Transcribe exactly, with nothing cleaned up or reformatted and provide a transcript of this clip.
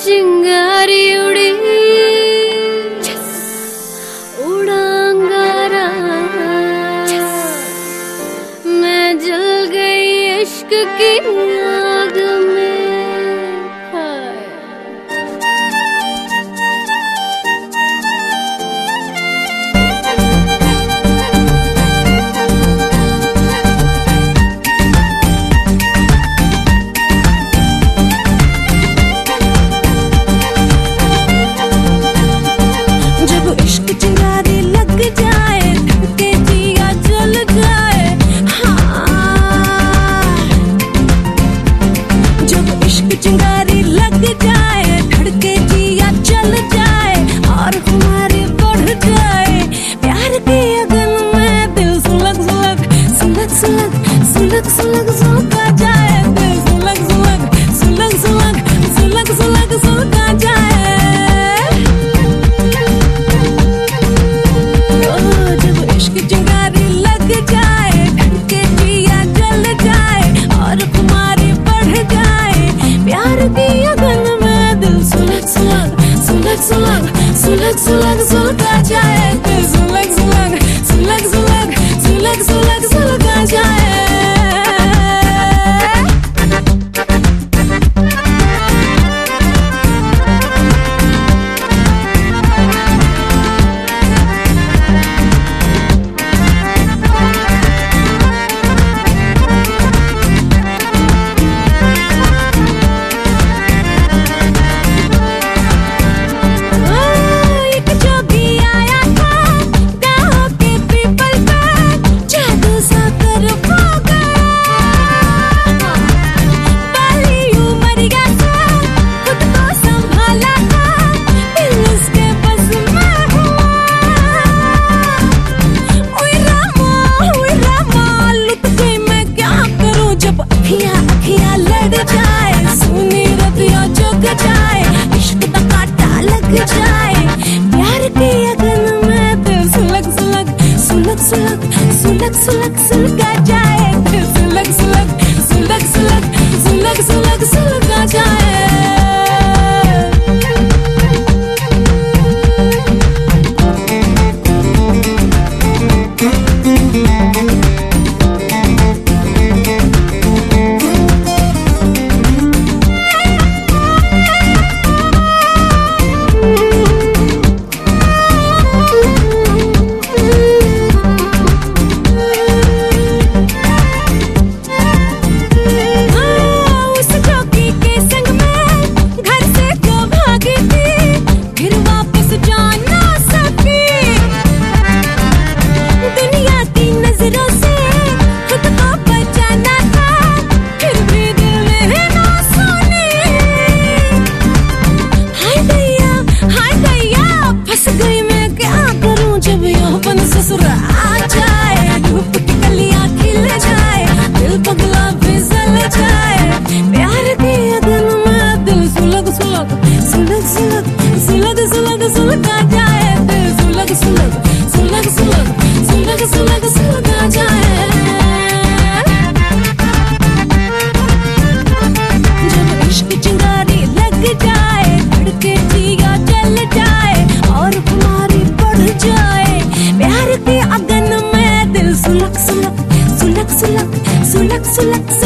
चिंगारी उड़ी उड़ांगारा, मैं जल गई इश्क की आग में। चिंगारी लग जाए, धड़के जिया जल जाए, हाँ। जब इश्क चिंगारी लग जाए, धड़के जिया जल जाए और हमारे बढ़ जाए, प्यार की अगन में दिल सुलग सुलग सुलग सुलग सुलग सुलग सुलगा जाए, दिल सुलग सुलग सुलग सुलग सुलग सुलग सुलगा जाए। चिंगारी लग जाए, धड़के जिया जल जाए और खुमारी बढ़ जाए, प्यार की अगन में दिल सुलग सुलग सुलग सुलग सुलग सुलग सुलगा जाए, दिल सुलग सुलग सुलग सुलग सुलग सुलग सुलगा जाए। प्यार की अगन में दिल सुलग सुलग सुलग सुलग सुलग सुलग सुलगा जाए, दिल सुलग सुलग सुलग सुलग सुलग सुलग सुलगा जाए। सुलग सुलग सुलग सुलग